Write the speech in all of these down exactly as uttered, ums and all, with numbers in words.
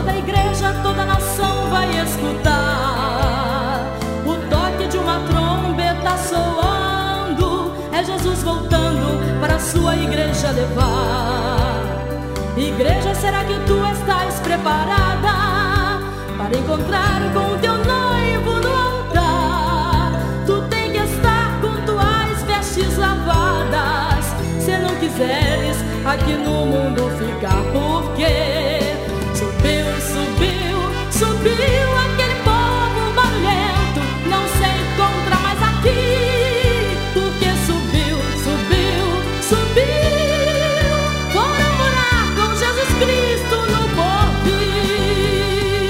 Toda a igreja, toda a nação vai escutar o toque de uma trombeta soando. É Jesus voltando para a sua igreja levar. Igreja, será que tu estás preparada para encontrar com teu noivo no altar? Tu tem que estar com tuas vestes lavadas, se não quiseres aqui no mundo ficar, porque subiu, subiu, subiu aquele povo barulhento, não se encontra mais aqui, porque subiu, subiu, subiu, foram morar com Jesus Cristo no porvir.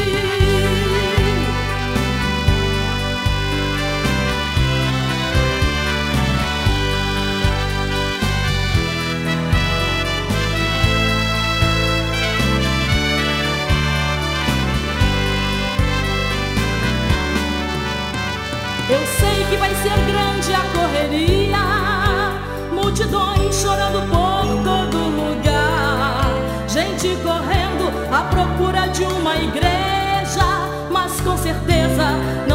Eu sei que vai ser grande a correria, multidões chorando por todo lugar, gente correndo à procura de uma igreja, mas com certeza